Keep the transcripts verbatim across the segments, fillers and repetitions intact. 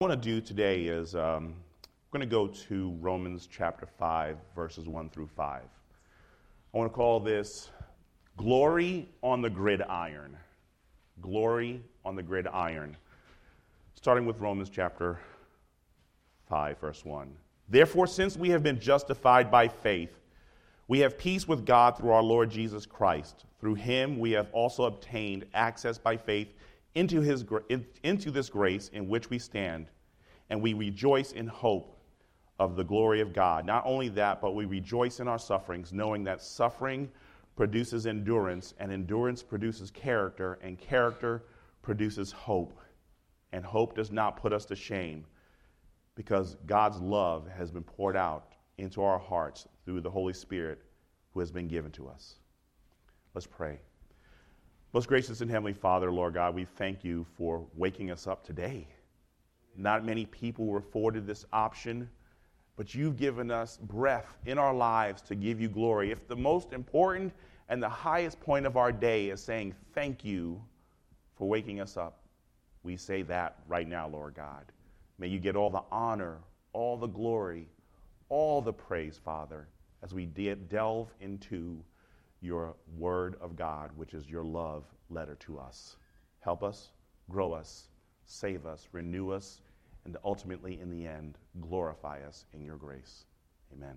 What I want to do today is um, I'm going to go to Romans chapter five, verses one through five. I want to call this Glory on the Gridiron. Glory on the Gridiron. Starting with Romans chapter five, verse one. Therefore, since we have been justified by faith, we have peace with God through our Lord Jesus Christ. Through him we have also obtained access by faith into his into this grace in which we stand, and we rejoice in hope of the glory of God. Not only that, but we rejoice in our sufferings, knowing that suffering produces endurance, and endurance produces character, and character produces hope. And hope does not put us to shame, because God's love has been poured out into our hearts through the Holy Spirit who has been given to us. Let's pray. Most gracious and heavenly Father, Lord God, we thank you for waking us up today. Not many people were afforded this option, but you've given us breath in our lives to give you glory. If the most important and the highest point of our day is saying thank you for waking us up, we say that right now, Lord God. May you get all the honor, all the glory, all the praise, Father, as we de- delve into your word of God, which is your love letter to us. Help us, grow us, save us, renew us, and ultimately, in the end, glorify us in your grace. Amen.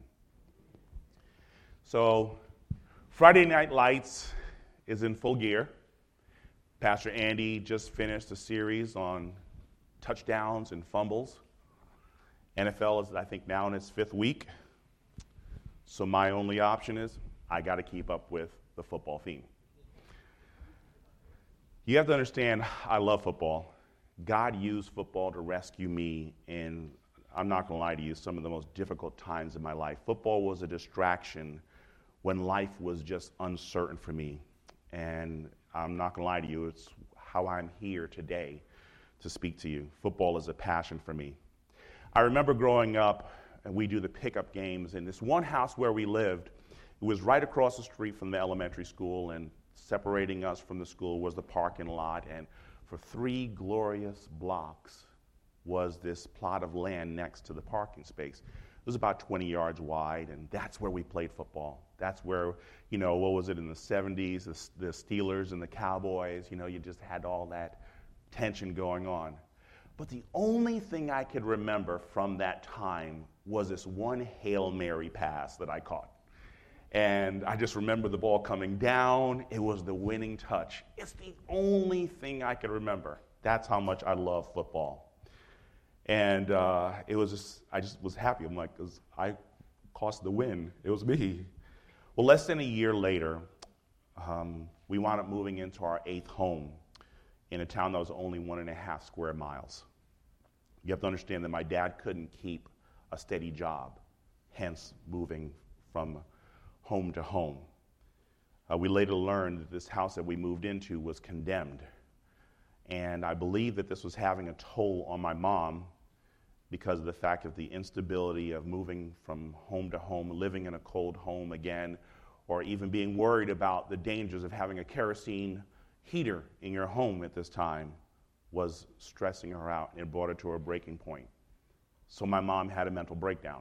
So, Friday Night Lights is in full gear. Pastor Andy just finished a series on touchdowns and fumbles. N F L is, I think, now in its fifth week. So my only option is I got to keep up with the football theme. You have to understand, I love football. God used football to rescue me in, I'm not going to lie to you, some of the most difficult times in my life. Football was a distraction when life was just uncertain for me. And I'm not going to lie to you, it's how I'm here today to speak to you. Football is a passion for me. I remember growing up, and we do the pickup games, in this one house where we lived. It was right across the street from the elementary school, and separating us from the school was the parking lot, and for three glorious blocks was this plot of land next to the parking space. It was about twenty yards wide, and that's where we played football. That's where, you know, what was it in the seventies, the, the Steelers and the Cowboys, you know, you just had all that tension going on. But the only thing I could remember from that time was this one Hail Mary pass that I caught. And I just remember the ball coming down. It was the winning touch. It's the only thing I could remember. That's how much I love football. And uh, it was just, I just was happy. I'm like, 'cause I cost the win. It was me. Well, less than a year later, um, we wound up moving into our eighth home in a town that was only one and a half square miles. You have to understand that my dad couldn't keep a steady job, hence moving from home to home. Uh, we later learned that this house that we moved into was condemned. And I believe that this was having a toll on my mom because of the fact of the instability of moving from home to home, living in a cold home again, or even being worried about the dangers of having a kerosene heater in your home at this time was stressing her out, and it brought her to a breaking point. So my mom had a mental breakdown.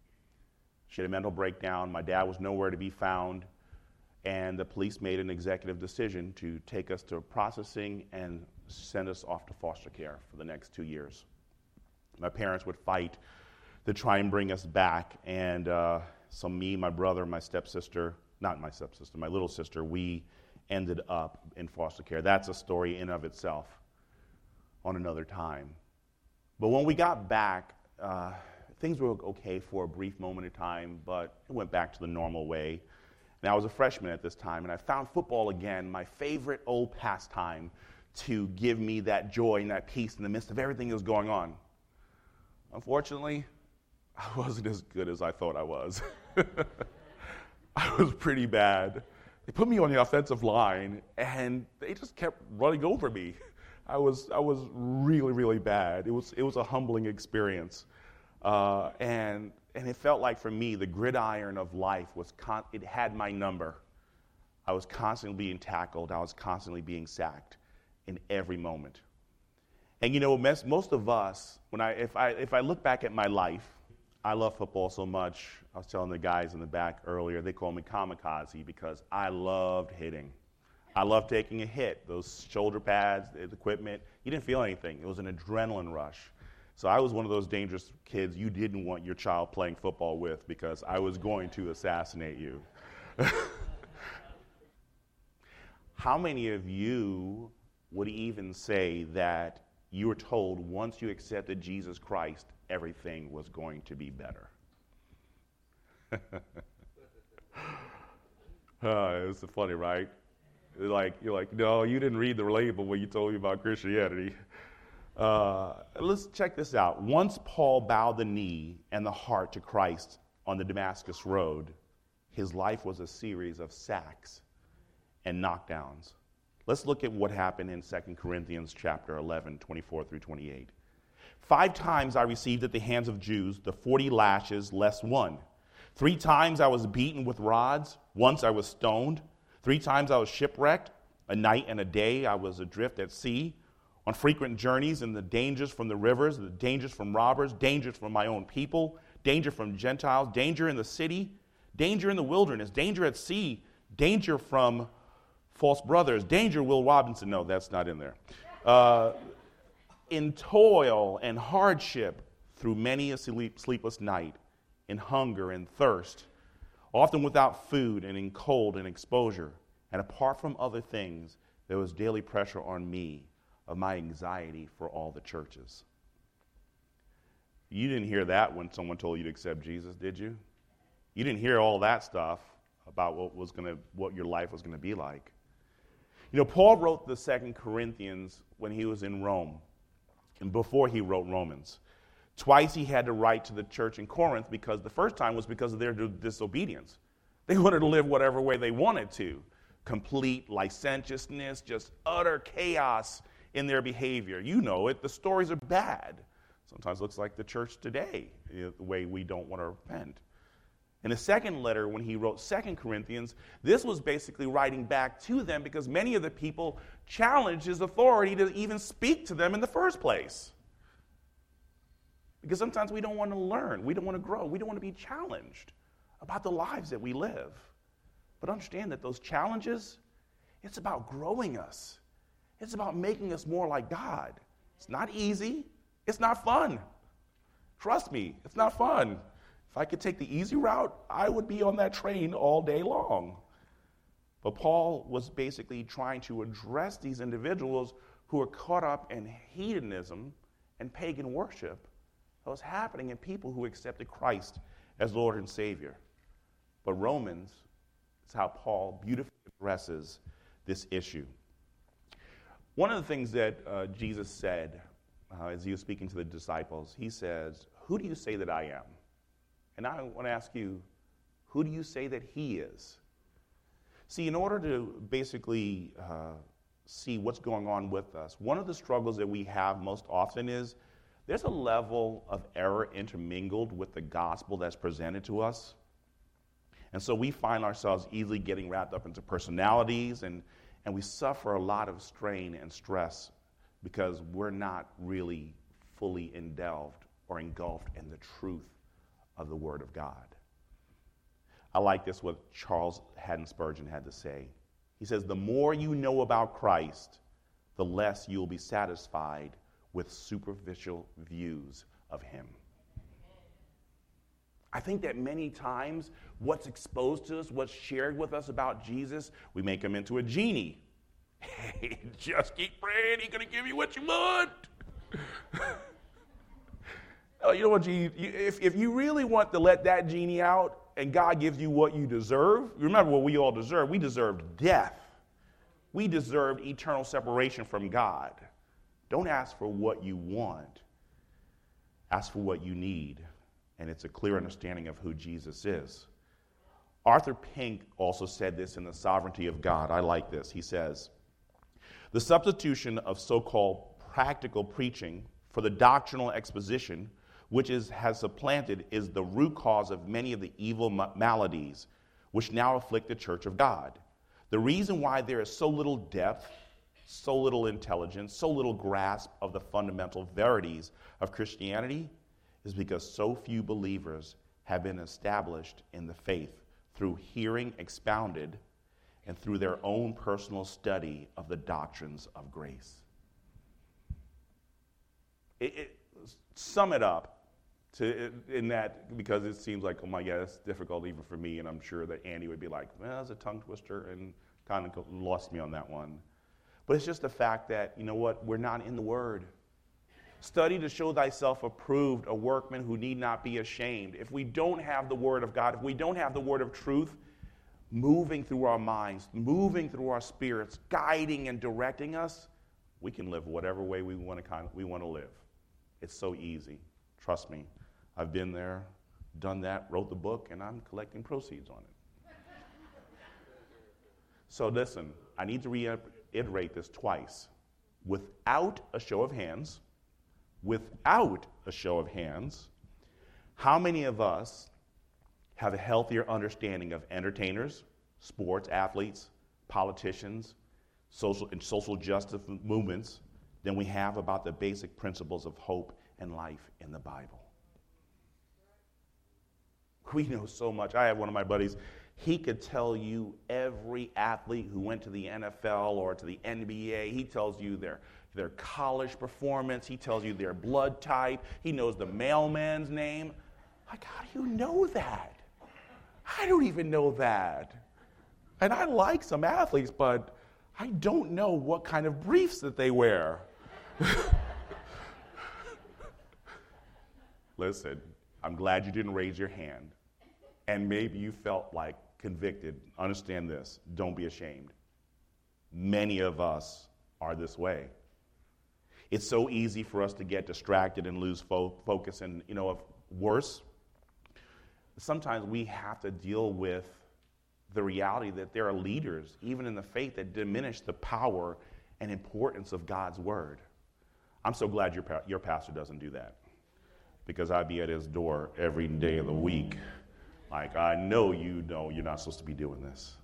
She had a mental breakdown. My dad was nowhere to be found, and the police made an executive decision to take us to processing and send us off to foster care for the next two years. My parents would fight to try and bring us back, and uh, so me, my brother, my stepsister, not my stepsister, my little sister, we ended up in foster care. That's a story in of itself on another time. But when we got back, uh, things were okay for a brief moment of time, but it went back to the normal way. And I was a freshman at this time, and I found football again, my favorite old pastime, to give me that joy and that peace in the midst of everything that was going on. Unfortunately, I wasn't as good as I thought I was. I was pretty bad. They put me on the offensive line, and they just kept running over me. I was I was really, really bad. It was it was a humbling experience, uh, and and it felt like for me the gridiron of life was con- it had my number. I was constantly being tackled. I was constantly being sacked in every moment. And you know, mes- most of us, when I if I if I look back at my life, I love football so much. I was telling the guys in the back earlier, they call me kamikaze because I loved hitting. I loved taking a hit. Those shoulder pads, the equipment, you didn't feel anything. It was an adrenaline rush. So I was one of those dangerous kids you didn't want your child playing football with because I was going to assassinate you. How many of you would even say that you were told once you accepted Jesus Christ, everything was going to be better? uh, it's funny, right? Like, you're like, no, you didn't read the label when you told me about Christianity. Uh, let's check this out. Once Paul bowed the knee and the heart to Christ on the Damascus Road, his life was a series of sacks and knockdowns. Let's look at what happened in Second Corinthians chapter eleven, twenty-four through twenty-eight. Five times I received at the hands of Jews the forty lashes less one. Three times I was beaten with rods. Once I was stoned. Three times I was shipwrecked. A night and a day I was adrift at sea, on frequent journeys and the dangers from the rivers, the dangers from robbers, dangers from my own people, danger from Gentiles, danger in the city, danger in the wilderness, danger at sea, danger from false brothers, danger Will Robinson. No, that's not in there. Uh, in toil and hardship through many a sleep, sleepless night, in hunger and thirst, often without food and in cold and exposure. And apart from other things, there was daily pressure on me of my anxiety for all the churches. You didn't hear that when someone told you to accept Jesus, did you? You didn't hear all that stuff about what was going to, what your life was going to be like. You know, Paul wrote the Second Corinthians when he was in Rome, and before he wrote Romans. Twice he had to write to the church in Corinth because the first time was because of their disobedience. They wanted to live whatever way they wanted to. Complete licentiousness, just utter chaos in their behavior. You know it. The stories are bad. Sometimes it looks like the church today, you know, the way we don't want to repent. In the second letter, when he wrote Second Corinthians, this was basically writing back to them because many of the people challenged his authority to even speak to them in the first place. Because sometimes we don't want to learn. We don't want to grow. We don't want to be challenged about the lives that we live. But understand that those challenges, it's about growing us. It's about making us more like God. It's not easy. It's not fun. Trust me, it's not fun. If I could take the easy route, I would be on that train all day long. But Paul was basically trying to address these individuals who are caught up in hedonism and pagan worship that was happening in people who accepted Christ as Lord and Savior. But Romans is how Paul beautifully addresses this issue. One of the things that uh, Jesus said uh, as he was speaking to the disciples, he says, "Who do you say that I am?" And I want to ask you, who do you say that he is? See, in order to basically uh, see what's going on with us, one of the struggles that we have most often is there's a level of error intermingled with the gospel that's presented to us. And so we find ourselves easily getting wrapped up into personalities, and, and we suffer a lot of strain and stress because we're not really fully indelved or engulfed in the truth of the Word of God. I like this, what Charles Haddon Spurgeon had to say. He says, the more you know about Christ, the less you'll be satisfied with superficial views of him. I think that many times what's exposed to us, what's shared with us about Jesus, we make him into a genie. Hey, just keep praying, he's going to give you what you want. Oh, you know what, Genie? If, if you really want to let that genie out and God gives you what you deserve, remember what we all deserve. We deserved death. We deserved eternal separation from God. Don't ask for what you want. Ask for what you need. And it's a clear understanding of who Jesus is. Arthur Pink also said this in The Sovereignty of God. I like this. He says, the substitution of so-called practical preaching for the doctrinal exposition which is, has supplanted is the root cause of many of the evil maladies which now afflict the Church of God. The reason why there is so little depth so little intelligence, so little grasp of the fundamental verities of Christianity is because so few believers have been established in the faith through hearing expounded and through their own personal study of the doctrines of grace. It, it, sum it up to in that, because it seems like, oh my God, it's difficult even for me, and I'm sure that Andy would be like, well, it's a tongue twister, and kind of lost me on that one. But it's just the fact that, you know what, we're not in the Word. Study to show thyself approved, a workman who need not be ashamed. If we don't have the Word of God, if we don't have the Word of truth moving through our minds, moving through our spirits, guiding and directing us, we can live whatever way we want to kind of, we want to live. It's so easy. Trust me. I've been there, done that, wrote the book, and I'm collecting proceeds on it. So listen, I need to reiterate this twice. Without a show of hands, without a show of hands, how many of us have a healthier understanding of entertainers, sports, athletes, politicians, social and social justice movements than we have about the basic principles of hope and life in the Bible? We know so much. I have one of my buddies, he could tell you every athlete who went to the N F L or to the N B A. He tells you their, their college performance. He tells you their blood type. He knows the mailman's name. Like, how do you know that? I don't even know that. And I like some athletes, but I don't know what kind of briefs that they wear. Listen, I'm glad you didn't raise your hand. And maybe you felt like convicted. Understand this. Don't be ashamed. Many of us are this way. It's so easy for us to get distracted and lose fo- focus. And, you know, if worse, sometimes we have to deal with the reality that there are leaders, even in the faith, that diminish the power and importance of God's word. I'm so glad your, pa- your pastor doesn't do that, because I'd be at his door every day of the week. Like, I know you know you're not supposed to be doing this.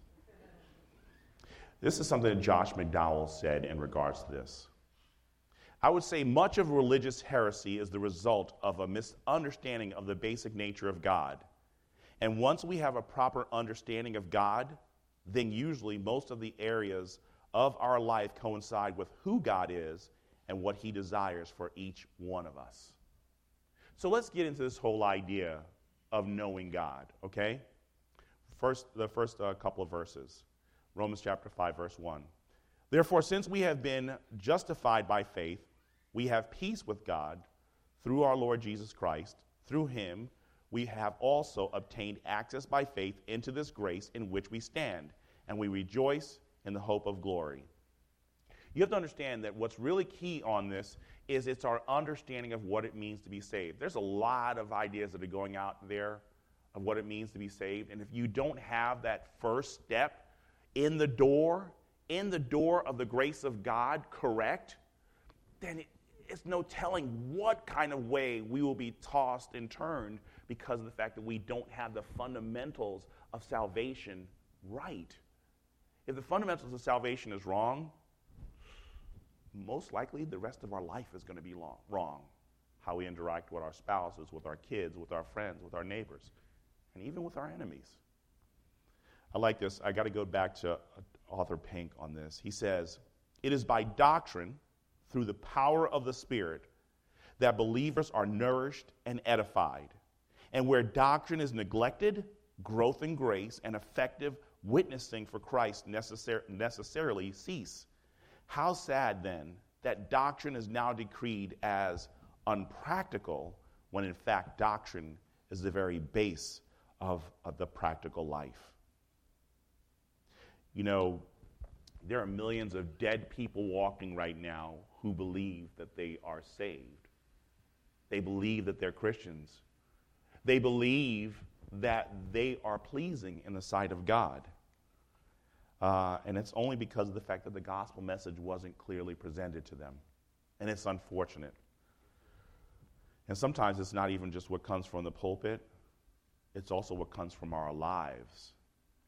This is something that Josh McDowell said in regards to this. I would say much of religious heresy is the result of a misunderstanding of the basic nature of God. And once we have a proper understanding of God, then usually most of the areas of our life coincide with who God is and what he desires for each one of us. So let's get into this whole idea of knowing God, okay? First, the first uh, couple of verses. Romans chapter five, verse one. Therefore, since we have been justified by faith, we have peace with God through our Lord Jesus Christ. Through him, we have also obtained access by faith into this grace in which we stand, and we rejoice in the hope of glory. You have to understand that what's really key on this is it's our understanding of what it means to be saved. There's a lot of ideas that are going out there of what it means to be saved, and if you don't have that first step in the door, in the door of the grace of God correct, then it, it's no telling what kind of way we will be tossed and turned because of the fact that we don't have the fundamentals of salvation right. If the fundamentals of salvation is wrong, most likely the rest of our life is going to be long, wrong. How we interact with our spouses, with our kids, with our friends, with our neighbors, and even with our enemies. I like this. I got to go back to author Pink on this. He says, it is by doctrine, through the power of the Spirit, that believers are nourished and edified. And where doctrine is neglected, growth in grace and effective witnessing for Christ necessar- necessarily cease. How sad, then, that doctrine is now decreed as unpractical, when in fact doctrine is the very base of, of the practical life. You know, there are millions of dead people walking right now who believe that they are saved. They believe that they're Christians. They believe that they are pleasing in the sight of God. Uh, and it's only because of the fact that the gospel message wasn't clearly presented to them. And it's unfortunate. And sometimes it's not even just what comes from the pulpit. It's also what comes from our lives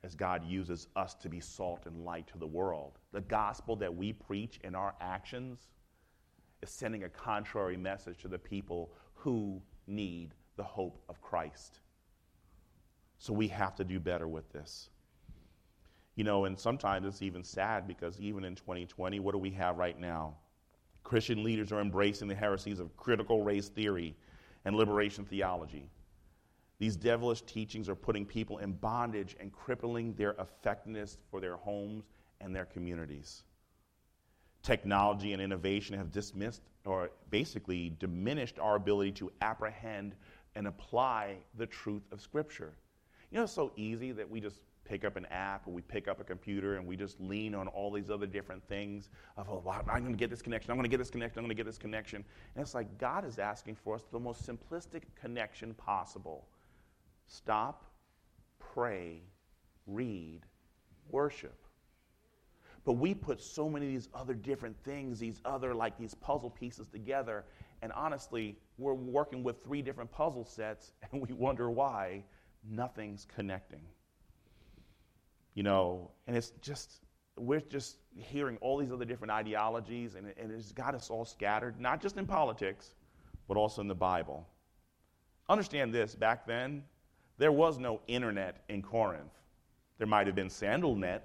as God uses us to be salt and light to the world. The gospel that we preach in our actions is sending a contrary message to the people who need the hope of Christ. So we have to do better with this. You know, and sometimes it's even sad because even in twenty twenty, what do we have right now? Christian leaders are embracing the heresies of critical race theory and liberation theology. These devilish teachings are putting people in bondage and crippling their effectiveness for their homes and their communities. Technology and innovation have dismissed or basically diminished our ability to apprehend and apply the truth of Scripture. You know, it's so easy that we just pick up an app or we pick up a computer and we just lean on all these other different things of, oh, wow, I'm going to get this connection, I'm going to get this connection, I'm going to get this connection. And it's like God is asking for us the most simplistic connection possible. Stop, pray, read, worship. But we put so many of these other different things, these other, like these puzzle pieces together, and honestly, we're working with three different puzzle sets, and we wonder why nothing's connecting. You know, and it's just, we're just hearing all these other different ideologies, and, and it's got us all scattered, not just in politics, but also in the Bible. Understand this, back then, there was no internet in Corinth. There might have been SandalNet.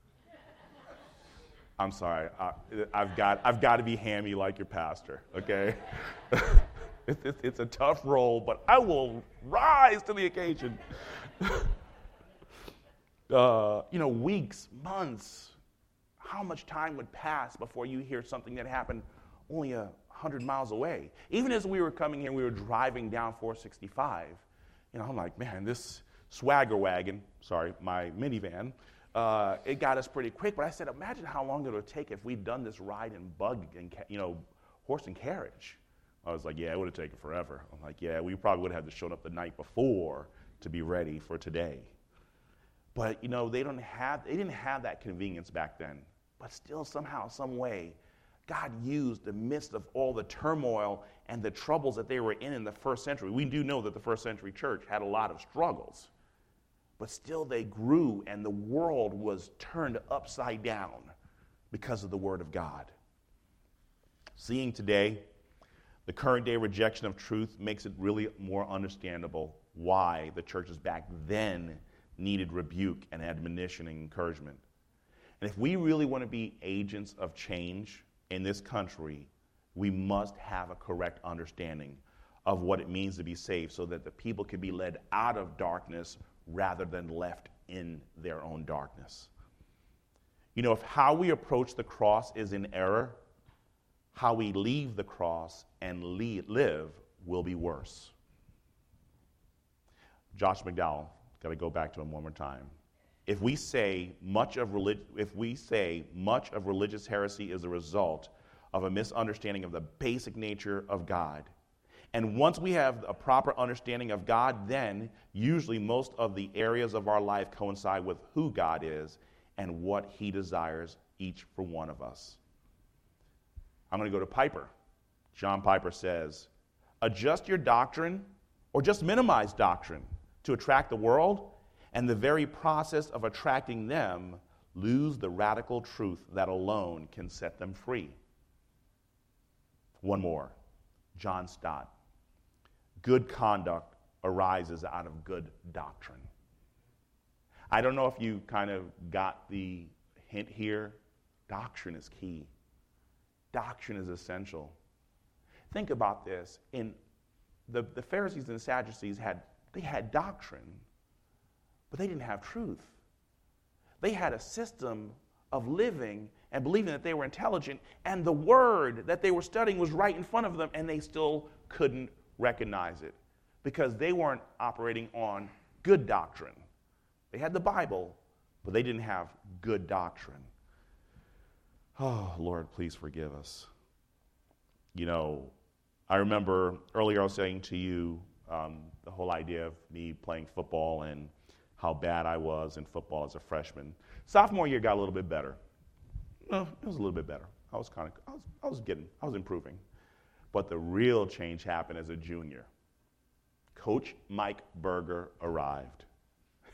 I'm sorry, I, I've got I've got to be hammy like your pastor, okay? it's, it's, it's a tough role, but I will rise to the occasion. uh, you know, weeks, months, how much time would pass before you hear something that happened only a hundred miles away? Even as we were coming here, we were driving down four sixty-five. You know, I'm like, man, this swagger wagon, sorry, my minivan, Uh, it got us pretty quick, but I said, imagine how long it would take if we'd done this ride in bug and, you know, horse and carriage. I was like, yeah, it would have taken forever. I'm like, yeah, we probably would have had to show up the night before to be ready for today. But, you know, they don't have, they didn't have that convenience back then. But still, somehow, some way, God used the midst of all the turmoil and the troubles that they were in in the first century. We do know that the first century church had a lot of struggles. But still they grew, and the world was turned upside down because of the Word of God. Seeing today, the current day rejection of truth makes it really more understandable why the churches back then needed rebuke and admonition and encouragement. And if we really want to be agents of change in this country, we must have a correct understanding of what it means to be saved so that the people can be led out of darkness rather than left in their own darkness. You know, if how we approach the cross is in error, how we leave the cross and leave, live will be worse. Josh McDowell, got to go back to him one more time. If we say much of relig- if we say much of religious heresy is a result of a misunderstanding of the basic nature of God, and once we have a proper understanding of God, then usually most of the areas of our life coincide with who God is and what he desires each for one of us. I'm going to go to Piper. John Piper says, adjust your doctrine or just minimize doctrine to attract the world, and the very process of attracting them lose the radical truth that alone can set them free. One more. John Stott. Good conduct arises out of good doctrine. I don't know if you kind of got the hint here. Doctrine is key. Doctrine is essential. Think about this. In the, the Pharisees and the Sadducees had they had doctrine, but they didn't have truth. They had a system of living and believing that they were intelligent, and the word that they were studying was right in front of them, and they still couldn't recognize it because they weren't operating on good doctrine. They had the Bible, but they didn't have good doctrine. Oh, Lord, please forgive us. You know, I remember earlier I was saying to you um, the whole idea of me playing football and how bad I was in football as a freshman. Sophomore year got a little bit better. Well, it was a little bit better. I was kind of, I was, I was getting, I was improving. But the real change happened as a junior. Coach Mike Berger arrived.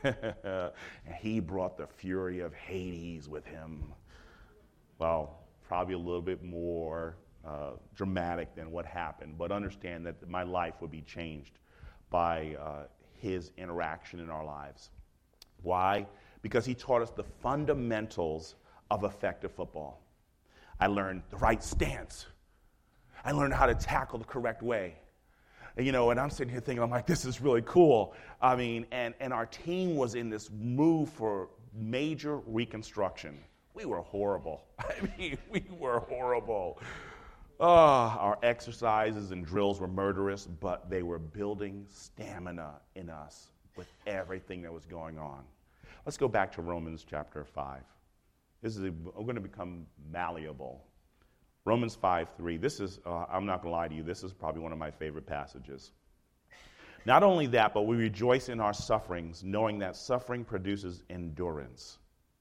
and he brought the fury of Hades with him. Well, probably a little bit more uh, dramatic than what happened, but understand that my life would be changed by uh, his interaction in our lives. Why? Because he taught us the fundamentals of effective football. I learned the right stance. I learned how to tackle the correct way. And, you know, and I'm sitting here thinking, I'm like, this is really cool. I mean, and, and our team was in this move for major reconstruction. We were horrible. I mean, we were horrible. Oh, our exercises and drills were murderous, but they were building stamina in us with everything that was going on. Let's go back to Romans chapter five. This is a, we're going to become malleable. Romans five three. This is, uh, I'm not going to lie to you, this is probably one of my favorite passages. Not only that, but we rejoice in our sufferings, knowing that suffering produces endurance.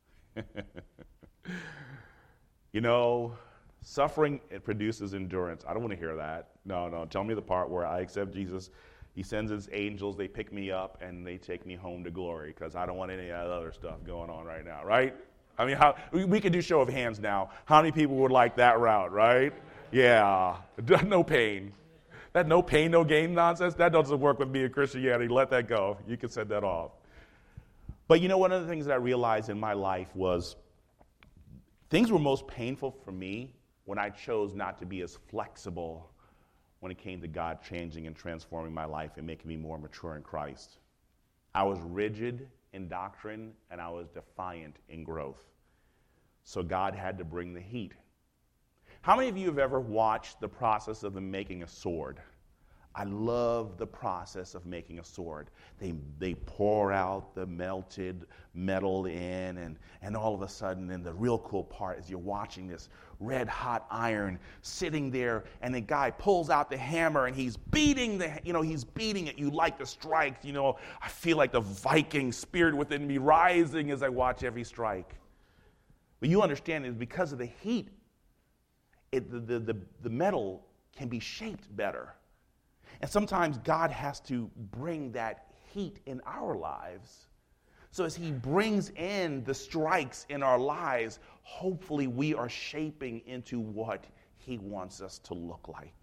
You know, suffering, it produces endurance. I don't want to hear that. No, no. Tell me the part where I accept Jesus. He sends his angels, they pick me up, and they take me home to glory, because I don't want any of that other stuff going on right now, right? I mean, how, we could do show of hands now. How many people would like that route, right? Yeah, no pain. That no pain, no gain nonsense, that doesn't work with me in Christianity. Let that go. You can set that off. But you know, one of the things that I realized in my life was things were most painful for me when I chose not to be as flexible when it came to God changing and transforming my life and making me more mature in Christ. I was rigid in doctrine, and I was defiant in growth. So God had to bring the heat. How many of you have ever watched the process of them making a sword? I love the process of making a sword. They they pour out the melted metal in, and, and all of a sudden, and the real cool part is you're watching this red hot iron sitting there, and the guy pulls out the hammer and he's beating the, you know, he's beating it. You like the strikes, you know. I feel like the Viking spirit within me rising as I watch every strike. But you understand it's because of the heat, it, the, the, the, the metal can be shaped better. And sometimes God has to bring that heat in our lives. So as he brings in the strikes in our lives, hopefully we are shaping into what he wants us to look like.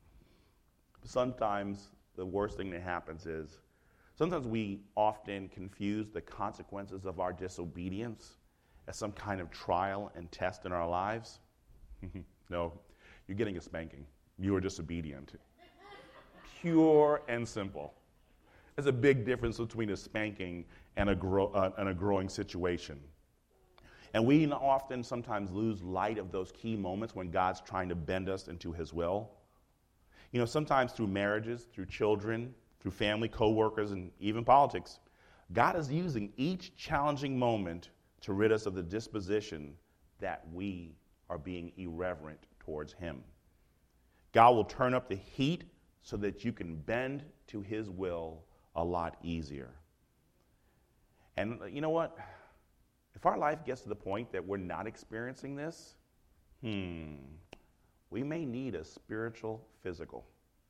Sometimes the worst thing that happens is, sometimes we often confuse the consequences of our disobedience as some kind of trial and test in our lives. No, you're getting a spanking. You are disobedient. Pure and simple. There's a big difference between a spanking and a, grow, uh, and a growing situation. And we often sometimes lose light of those key moments when God's trying to bend us into his will. You know, sometimes through marriages, through children, through family, co-workers, and even politics, God is using each challenging moment to rid us of the disposition that we are being irreverent towards him. God will turn up the heat so that you can bend to his will a lot easier. And you know what? If our life gets to the point that we're not experiencing this, hmm, we may need a spiritual physical.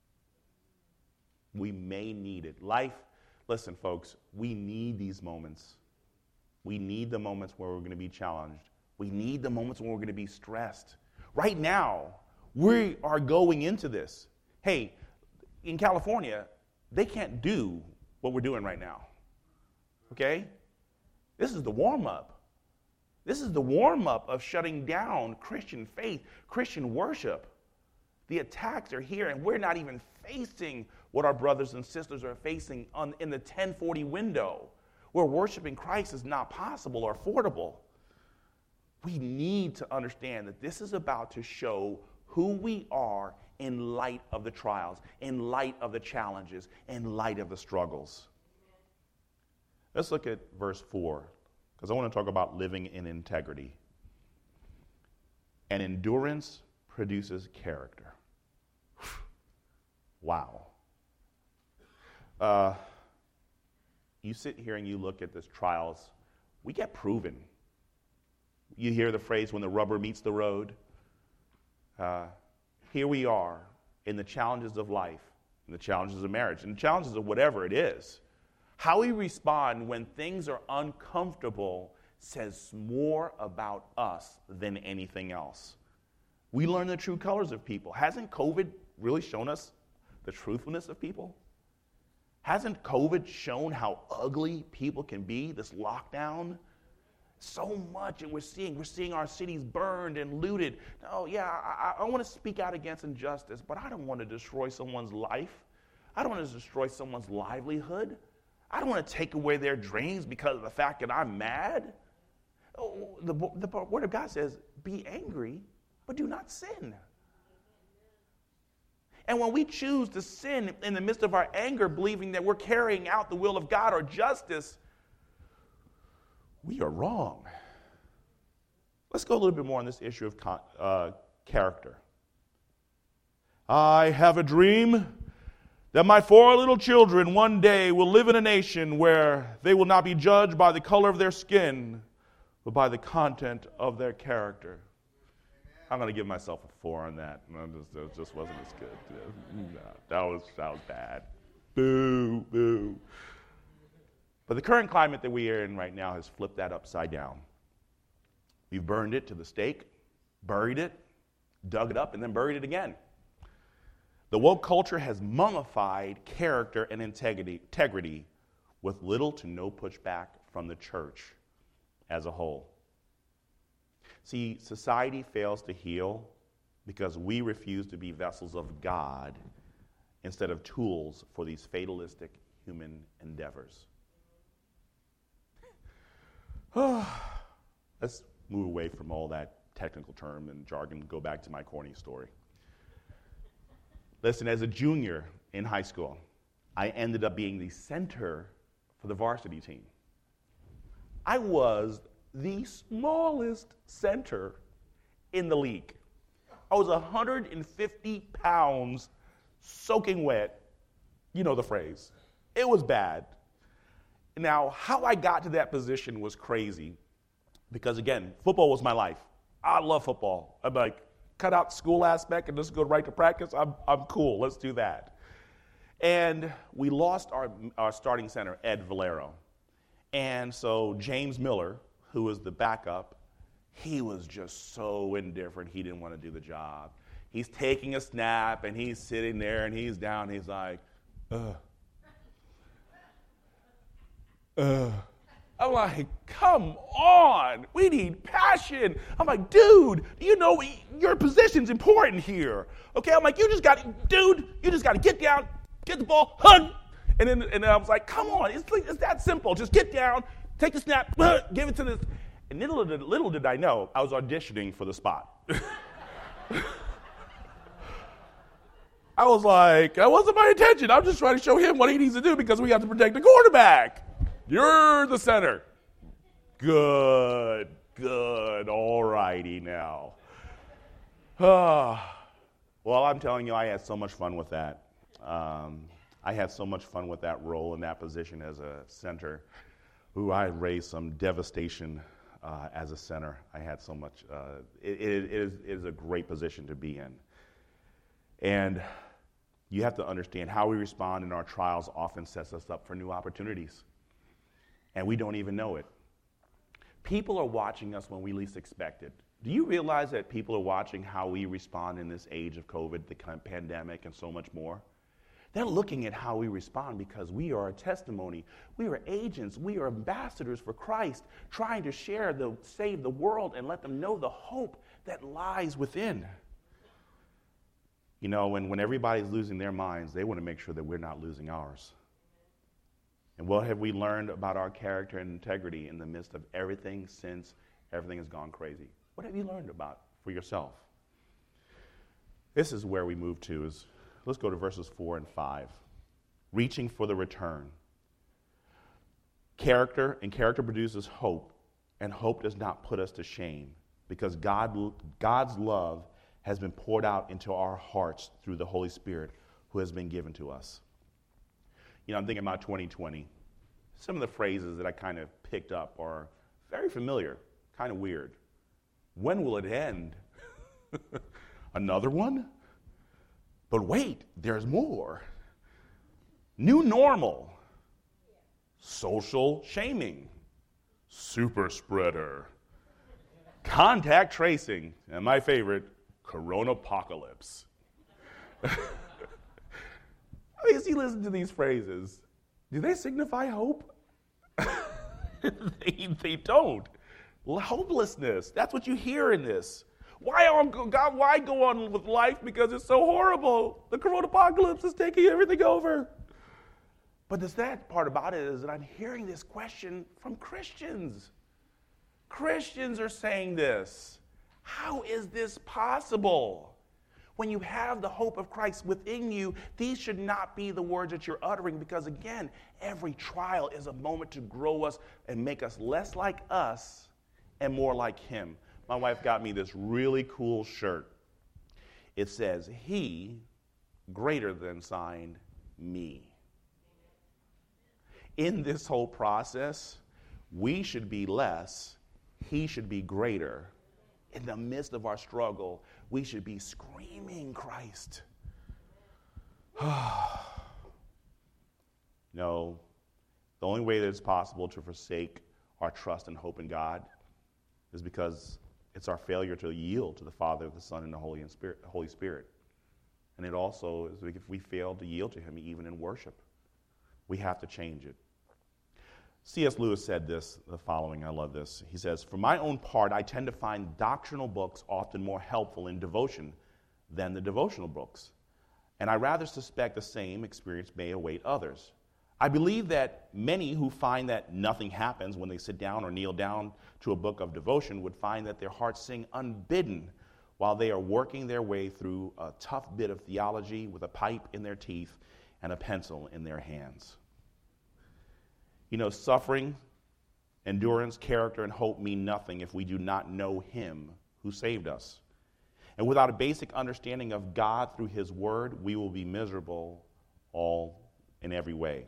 We may need it. Life, listen, folks, we need these moments. We need the moments where we're going to be challenged. We need the moments when we're going to be stressed. Right now, we are going into this. Hey, in California, they can't do what we're doing right now. Okay? This is the warm-up. This is the warm-up of shutting down Christian faith, Christian worship. The attacks are here, and we're not even facing what our brothers and sisters are facing on, in the ten forty window, where worshiping Christ is not possible or affordable. We need to understand that this is about to show who we are in light of the trials, in light of the challenges, in light of the struggles. Let's look at verse four, because I want to talk about living in integrity. And endurance produces character. Wow. Uh, you sit here and you look at these trials, we get proven. You hear the phrase, when the rubber meets the road. Uh, here we are in the challenges of life, in the challenges of marriage, in the challenges of whatever it is. How we respond when things are uncomfortable says more about us than anything else. We learn the true colors of people. Hasn't COVID really shown us the truthfulness of people? Hasn't COVID shown how ugly people can be, this lockdown? So much, and we're seeing, we're seeing our cities burned and looted. Oh, yeah, I, I want to speak out against injustice, but I don't want to destroy someone's life. I don't want to destroy someone's livelihood. I don't want to take away their dreams because of the fact that I'm mad. Oh, the, the Word of God says, be angry, but do not sin. And when we choose to sin in the midst of our anger, believing that we're carrying out the will of God or justice, we are wrong. Let's go a little bit more on this issue of uh, character. I have a dream that my four little children one day will live in a nation where they will not be judged by the color of their skin, but by the content of their character. I'm going to give myself a four on that. No, just, it just wasn't as good. No, that was that was bad. Boo, boo. But the current climate that we are in right now has flipped that upside down. We've burned it to the stake, buried it, dug it up, and then buried it again. The woke culture has mummified character and integrity, integrity with little to no pushback from the church as a whole. See, society fails to heal because we refuse to be vessels of God instead of tools for these fatalistic human endeavors. Let's move away from all that technical term and jargon and go back to my corny story. Listen, as a junior in high school, I ended up being the center for the varsity team. I was the smallest center in the league. I was one hundred fifty pounds soaking wet. You know the phrase. It was bad. Now, how I got to that position was crazy because, again, football was my life. I love football. I'm like, cut out the school aspect and just go right to practice. I'm, I'm cool. Let's do that. And we lost our, our starting center, Ed Valero. And so James Miller, who was the backup, he was just so indifferent. He didn't want to do the job. He's taking a snap, and he's sitting there, and he's down. He's like, ugh. Uh, I'm like, come on, we need passion. I'm like, dude, you know your position's important here. Okay, I'm like, you just got to, dude, you just got to get down, get the ball, hug. And then, and then I was like, come on, it's, like, it's that simple. Just get down, take the snap, give it to this. And little did, little did I know, I was auditioning for the spot. I was like, that wasn't my intention. I'm just trying to show him what he needs to do because we have to protect the quarterback. You're the center. Good, good, all righty now. Ah, well, I'm telling you, I had so much fun with that. Um, I had so much fun with that role and that position as a center. Ooh, I raised some devastation uh, as a center. I had so much. Uh, it, it, is, it is a great position to be in. And you have to understand how we respond in our trials often sets us up for new opportunities. And we don't even know it. People are watching us when we least expect it. Do you realize that people are watching how we respond in this age of COVID, the kind of pandemic, and so much more? They're looking at how we respond because we are a testimony. We are agents. We are ambassadors for Christ, trying to share the save the world and let them know the hope that lies within. You know, when, when everybody's losing their minds, they want to make sure that we're not losing ours. And what have we learned about our character and integrity in the midst of everything since everything has gone crazy? What have you learned about for yourself? This is where we move to. Is let's go to verses four and five. Reaching for the return. Character, and character produces hope, and hope does not put us to shame because God, God's love has been poured out into our hearts through the Holy Spirit who has been given to us. You know, I'm thinking about twenty twenty. Some of the phrases that I kind of picked up are very familiar, kind of weird. When will it end? Another one? But wait, there's more. New normal. social shaming, super spreader, contact tracing, and my favorite, coronapocalypse. I mean, as you listen to these phrases, do they signify hope? they, they don't. Hopelessness, that's what you hear in this. Why on God? Why go on with life? Because it's so horrible. The coronapocalypse is taking everything over. But the sad part about it is that I'm hearing this question from Christians. Christians are saying this. How is this possible? When you have the hope of Christ within you, these should not be the words that you're uttering, because again, every trial is a moment to grow us and make us less like us and more like him. My wife got me this really cool shirt. It says, he greater than signed me. In this whole process, we should be less, he should be greater. In the midst of our struggle, we should be screaming Christ. No, the only way that it's possible to forsake our trust and hope in God is because it's our failure to yield to the Father, the Son, and the Holy Spirit. Holy Spirit. And it also is if we fail to yield to him even in worship. We have to change it. C S Lewis said this, the following, I love this. He says, for my own part, I tend to find doctrinal books often more helpful in devotion than the devotional books. And I rather suspect the same experience may await others. I believe that many who find that nothing happens when they sit down or kneel down to a book of devotion would find that their hearts sing unbidden while they are working their way through a tough bit of theology with a pipe in their teeth and a pencil in their hands. You know, suffering, endurance, character, and hope mean nothing if we do not know him who saved us. And without a basic understanding of God through his word, we will be miserable all in every way.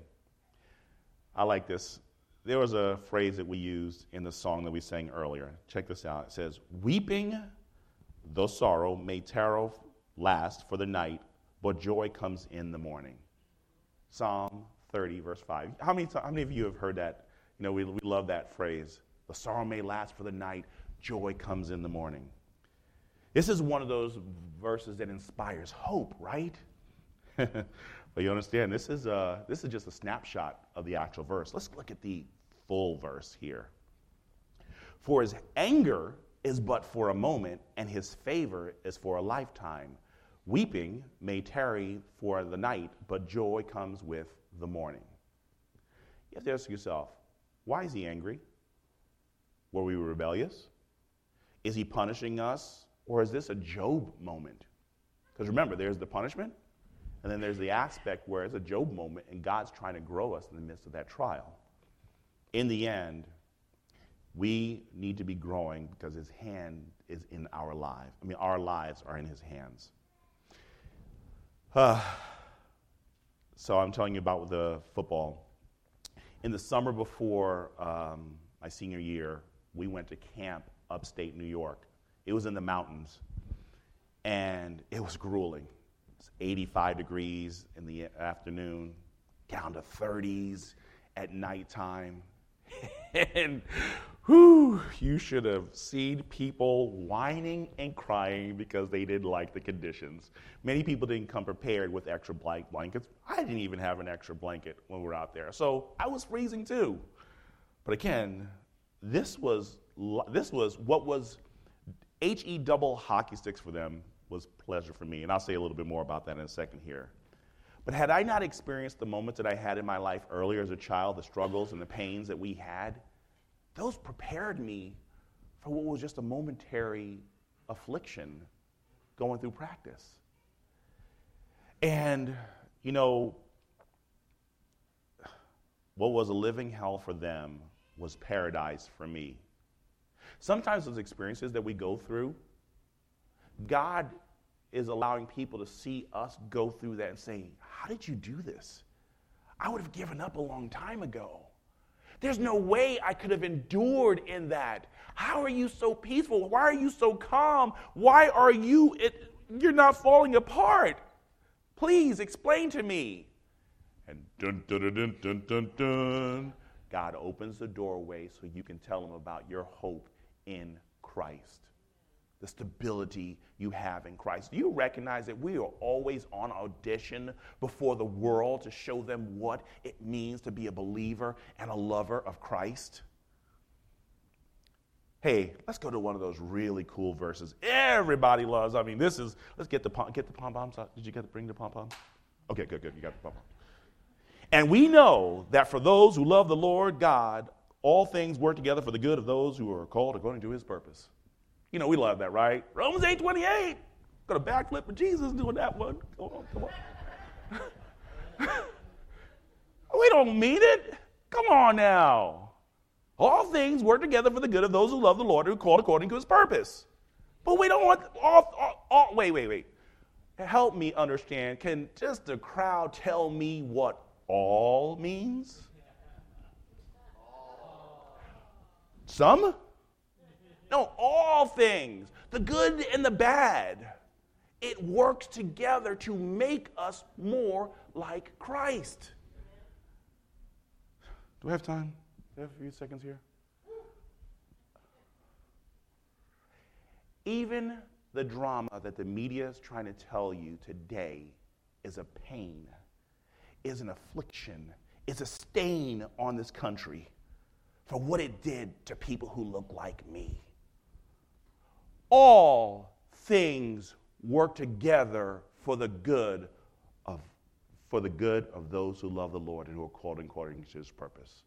I like this. There was a phrase that we used in the song that we sang earlier. Check this out. It says, weeping, though sorrow may tarry last for the night, but joy comes in the morning. Psalm thirty, verse five. How many, how many of you have heard that? You know, we, we love that phrase. The sorrow may last for the night, joy comes in the morning. This is one of those verses that inspires hope, right? But you understand, this is, a, this is just a snapshot of the actual verse. Let's look at the full verse here. For his anger is but for a moment, and his favor is for a lifetime. Weeping may tarry for the night, but joy comes with the morning. You have to ask yourself, why is he angry? Were we rebellious? Is he punishing us? Or is this a Job moment? Because remember, there's the punishment, and then there's the aspect where it's a Job moment, and God's trying to grow us in the midst of that trial. In the end, we need to be growing because his hand is in our lives. I mean, our lives are in his hands. Uh, so I'm telling you about the football. In the summer before um, my senior year, we went to camp upstate New York. It was in the mountains, and it was grueling. It's eighty-five degrees in the afternoon, down to thirties at nighttime. And whew, you should have seen people whining and crying because they didn't like the conditions. Many people didn't come prepared with extra blankets. I didn't even have an extra blanket when we were out there. So I was freezing too. But again, this was this was what was H E double hockey sticks for them was pleasure for me. And I'll say a little bit more about that in a second here. But had I not experienced the moments that I had in my life earlier as a child, the struggles and the pains that we had, those prepared me for what was just a momentary affliction going through practice. And, you know, what was a living hell for them was paradise for me. Sometimes those experiences that we go through, God is allowing people to see us go through that and say, how did you do this? I would have given up a long time ago. There's no way I could have endured in that. How are you so peaceful? Why are you so calm? Why are you, it, you're not falling apart? Please explain to me. And dun dun dun dun dun dun, God opens the doorway so you can tell them about your hope in Christ, the stability you have in Christ. Do you recognize that we are always on audition before the world to show them what it means to be a believer and a lover of Christ? Hey, let's go to one of those really cool verses everybody loves. I mean, this is, let's get the pom, get the pom-poms out. Did you get to bring the pom-poms? Okay, good, good. You got the pom-poms. And we know that for those who love the Lord God, all things work together for the good of those who are called according to his purpose. You know, we love that, right? Romans eight twenty-eight. Got a backflip with Jesus doing that one. Come on, come on. We don't mean it. Come on now. All things work together for the good of those who love the Lord, who are called according to his purpose. But we don't want all, all, all, wait, wait, wait. Help me understand. Can just the crowd tell me what all means? Some? No, all things. The good and the bad. It works together to make us more like Christ. Do we have time? Do we have a few seconds here? Even the drama that the media is trying to tell you today is a pain, is an affliction, is a stain on this country for what it did to people who look like me. All things work together for the good of for the good of those who love the Lord and who are called according to his purpose.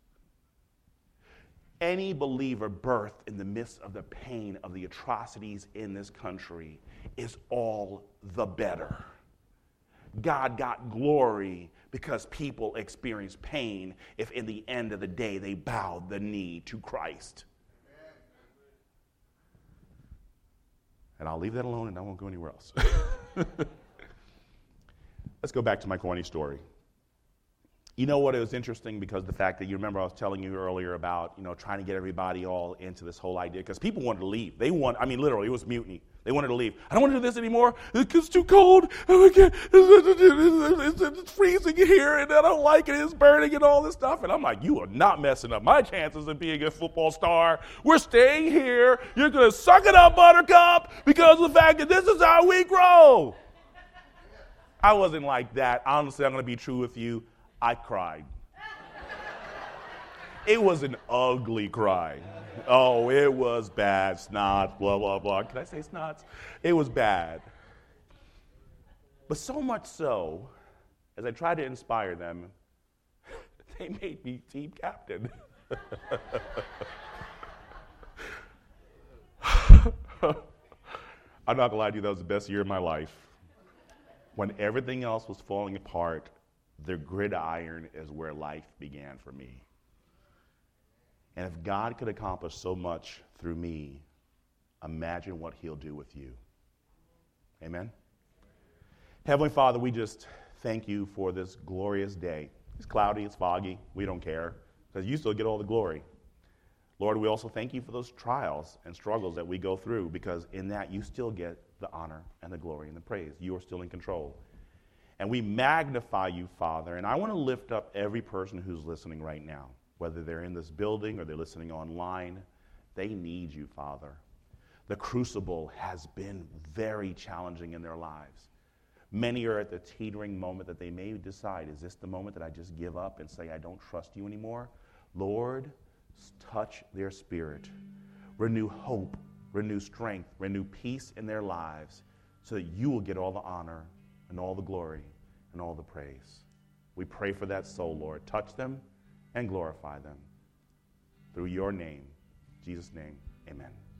Any believer birthed in the midst of the pain of the atrocities in this country is all the better. God got glory because people experienced pain if in the end of the day they bowed the knee to Christ. And I'll leave that alone and I won't go anywhere else. Let's go back to my corny story. You know what? It was interesting because the fact that you remember I was telling you earlier about, you know, trying to get everybody all into this whole idea because people wanted to leave. They want, I mean, literally, it was mutiny. They wanted to leave. I don't want to do this anymore. It's too cold. It's freezing here and I don't like it. It's burning and all this stuff. And I'm like, you are not messing up my chances of being a football star. We're staying here. You're going to suck it up, Buttercup, because of the fact that this is how we grow. I wasn't like that. Honestly, I'm going to be true with you. I cried. It was an ugly cry. Oh, it was bad. Snots, blah, blah, blah. Can I say snots? It was bad. But so much so, as I tried to inspire them, they made me team captain. I'm not going to lie to you, that was the best year of my life. When everything else was falling apart, the gridiron is where life began for me. And if God could accomplish so much through me, imagine what he'll do with you. Amen? Heavenly Father, we just thank you for this glorious day. It's cloudy, it's foggy, we don't care, because you still get all the glory. Lord, we also thank you for those trials and struggles that we go through, because in that you still get the honor and the glory and the praise. You are still in control. And we magnify you, Father. And I want to lift up every person who's listening right now, whether they're in this building or they're listening online. They need you, Father. The crucible has been very challenging in their lives. Many are at the teetering moment that they may decide, is this the moment that I just give up and say I don't trust you anymore? Lord, touch their spirit. Renew hope, renew strength, renew peace in their lives so that you will get all the honor and all the glory and all the praise. We pray for that soul, Lord. Touch them and glorify them. Through your name, Jesus' name, amen.